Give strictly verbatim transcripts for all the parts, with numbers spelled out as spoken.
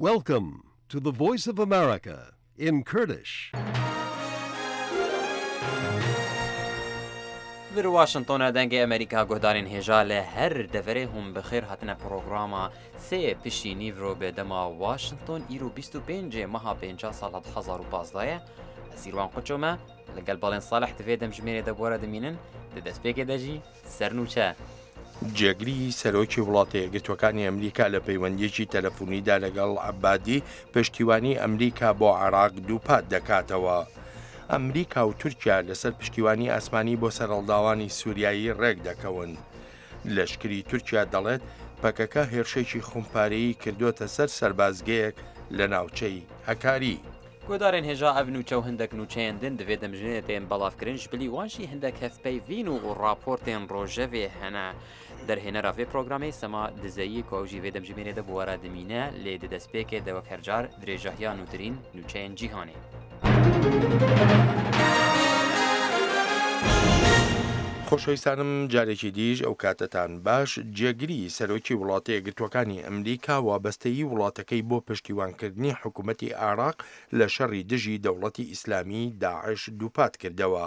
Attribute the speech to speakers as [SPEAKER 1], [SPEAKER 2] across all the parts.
[SPEAKER 1] Welcome to the Voice of America in Kurdish.
[SPEAKER 2] در واشنطن دنگ امریکا گهدارین هجا له هر دفره هم بخیر هاتنه پروگراما سه پشتی نیورو به دما واشنطن ایرو بیست و پنج ماه پنجاه سال هزار و پانزده اسیروان قچومه لگل بالین صالح تفیدم جمیره دبوره دمینن دست پیک دجی سرنوچه
[SPEAKER 3] جێگری سەرۆکی وڵاتە یەکگرتوەکانی ئەمریکا لە پەیوەندیەکی تەلەفۆنیدا لەگەڵ عەبادی پشتیوانی ئەمریکا بۆ عێراق دووپات دەکاتەوە. ئەمریکا و تورکیا لەسەر پشتیوانی ئاسمانی بۆ سەرهەڵداوانی سووریایی ڕێک دەکەون. لەشکری تورکیا دەڵێت پەکەکە هێرشێکی خۆمپارەیی کردوتە سەر سەربازگەیەک لە ناوچەی هەکاری.
[SPEAKER 2] گۆدارên hêja ev nûçe û hindik nûçeyên din divê demjinê tên belavkirin ji bilî wan jî hindik hevpeyvîn û raportên rojevê hene. Derhênera vê programê sema dizeyî ku ew jî vê demjimêrê de bi were dimîne lê di destpêkê de wek hercar dirêjahiya nûtirîn nûçeyên cîhanê.
[SPEAKER 3] خۆشەویستانم جارێکی دیش ئەو کاتتان باش جێگری سەرۆکی وڵاتە یەکگرتوەکانی ئەمریکا وابەستەیی وڵاتەکەی بۆ پشتیوانکردنی حکوومەتی عێراق لە شەڕی دژی دەوڵەتی ئیسلامی داعش دووپات کردەوە.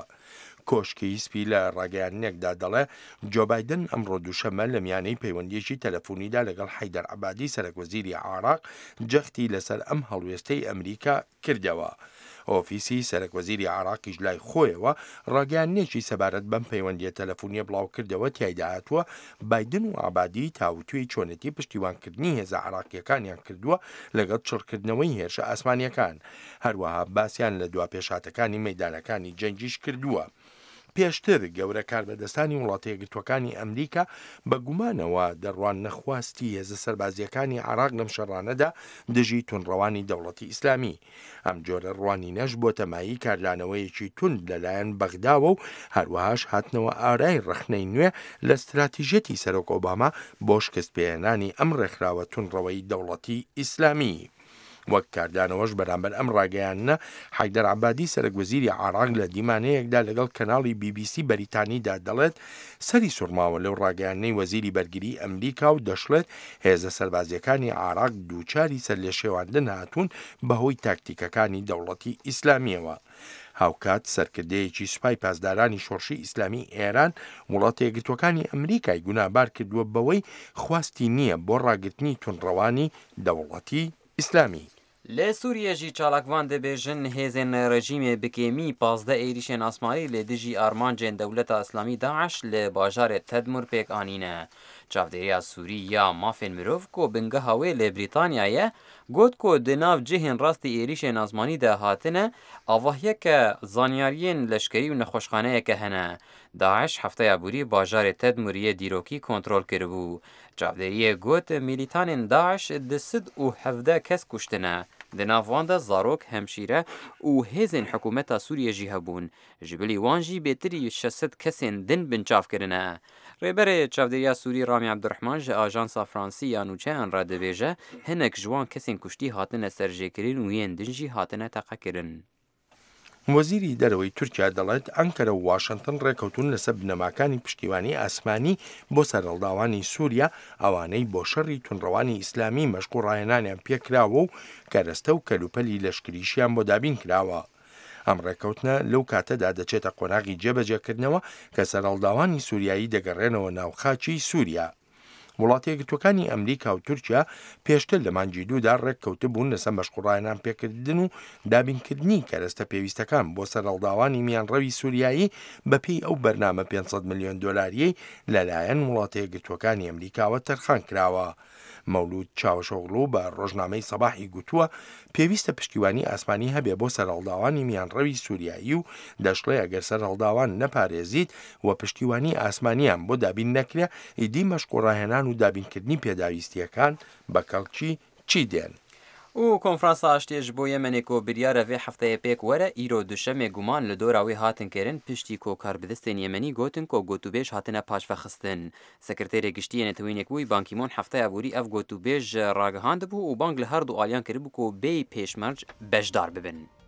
[SPEAKER 3] کۆشکی سپی لە ڕاگەیانێکدا دەڵێ جۆ بایدن ئەمڕۆ دووشەمە لە میانەی پەیوەندیەکی تەلەفۆنیدا لەگەڵ حەیدەر عەبادی سەرۆکوەزیری عێراق جەختی لەسەر ئەم هەڵوێستەی ئەمریکا کردەوە. ئۆفیسی سەرۆکوەزیری عێراقیش لای خۆیەوە ڕاگەیانێکی سەبارەت بەم پەیوەندیە تەلەفۆنیە بڵاو کردەوە تیایدا هاتووە بایدن و عەبادی تاوتوێی چۆنەتی پشتیوانکردنی هێزە عێراقیەکانیان کردووە لەگەڵ چڕکردنەوەی هێرشە ئاسمانیەکان هەروەها باسییان لە دوا پێشاتەکانی مەیدانەکانی جەنگیش کردووە. پێشتر گەورە کاربەدەستانی وڵاتە یەکگرتوەکانی ئەمریکا بە گومانەوە دەڕوان نەخواستی هێزە سەربازیەکانی عێراق لەم شەڕانەدا دژی تونڕەوانی دەوڵەتی ئیسلامی. ئەم جۆرە ڕوانینەش بۆ تەمایی کاردانەوەیەکی تون لەلایەن بەغداوە و هەروەهاش هاتنەوە ئارای ڕەخنەی نوێ لە استراتیژەتی سەرۆک ئۆباما بۆ شکست پێهێنانی ئەم ڕێکخراوە تونڕەوەی دەوڵەتی ئیسلامی. وەک کاردانەوەش بەرامبەر ئەم ڕاگەیانە حەیدەر عەبادی سەرۆکوەزیری عێراق لە دیمانەیەکدا لەگەڵ کەناڵی بی بی سی بەریتانیدا دەڵێت سەری سوورماوە لەو ڕاگەیانەی وەزیری بەرگری ئەمریکا و دەشڵێت هێزە سەربازیەکانی عێراق دووچاری سەر لێ شێواندن هاتوون بەهۆی تاکتیکەکانی دەوڵەتی ئیسلامیەوە. هاوکات سەرکردەیەکی سوپای پاسدارانی شۆڕشی ئیسلامی ئێران وڵاتە یەکگرتوەکانی ئەمریکای گونابار کردووە بەوەی خواستی نییە بۆ ڕاگرتنی تونڕەوانی دەوڵەتی ئیسلامی.
[SPEAKER 2] لە سووریەژی چالاکوان دەبێژن هێزên rejîmê bikêmî pazde êrişên asmanî lê dijî armancên dewleta Islamî Daeş li bajarê Tedmur pêk anîne. Çavdêriya Sûrî ya mafên mirov ku bingeha wê lê Brîtanyayê got ku di nav cihên rastî êrişên asmanî de hatine avahiyeke zanyariyên leşkerî û nexweşxaneyeke hene. Daeş hefteya borî bajarê Tedmuriyê dîrokî kontrol kiribû. Çavdêriyê got mîlîtanên Daeş di sid û hevde kes kuştine. Di nav wan de zarok, hemşîre û hêzên hikûmeta Sûriyê jî hebûn. Ji bilî wan jî bêtirî şesit kesên din binçav kirine. Rêberê Çavdêriya Sûrî Ramî Abdurrehman ji Ajansa Fransî ya nûçeyan re dibêje hinek ji wan kesên kuştî hatine serjêkirin û yên din jî hatine teqekirin.
[SPEAKER 3] وەزیری دەرەوەی تورکیا دەڵێت ئەنکەرە و واشنتن ڕێکەوتون لەسەر بنەماکانی پشتیوانی ئاسمانی بۆ سەرهەڵداوانی سووریا ئەوانەی بۆ شەڕی تونڕەوانی ئیسلامی مەشق و ڕاهێنانیان پێکراوە و کەرەستە و کەلوپەلی لەشکریشیان بۆ دابین کراوە. ئەم ڕێکەوتنە لەو کاتەدا دەچێتە قۆناغی جێبەجێکردنەوە کە سەرهەڵداوانی سووریایی دەگەڕێنەوە ناوخاچی سووریا. وڵاتە یەکگرتوەکانی ئەمریکا و تورکیا پێشتر لە مانگی دوودا ڕێککەوتە بوون لەسەر مەشقوڕاهێنان پێکردن و دابینکردنی کەرەستە پێویستەکان بۆ سەرهەڵداوانی میانڕەوی سووریایی بەپێی ئەو بەرنامە پێنج ملیۆن دۆلاریەی لەلایەن وڵاتە یەکگرتوەکانی ئەمریکاوە تەرخان کراوە. مەولود چاوشۆغلو بە ڕۆژنامەی سەباحی گوتووە پێویستە پشتیوانی ئاسمانی هەبێ بۆ سەرهەڵداوانی میانڕەوی سووریایی و دەشڵێ ئەگەر سەرهەڵداوان نەپارێزیت و پشتیوانی ئاسمانیان بۆ دابین نەکرێ ئیدی مەشقوڕاهێنان و دابینکردنی پێداویستیەکان بە کەڵکی چی دێن.
[SPEAKER 2] û konferansa aştê ji bo Yemenê ku biryara vê hefteyê pêk were îro duşemê guman li dora wê hatin kirin piştî ku karbidestên Yemenî gotin ku gotûbêj hatine paşvexistin. Sekretêrê Giştiyê Netewînê wî Ban Ki-moon hefteya borî ev gotûbêj ragihandibû û bang li her du aliyan kiribû ku bêyî pêşmerc bejdar bibin.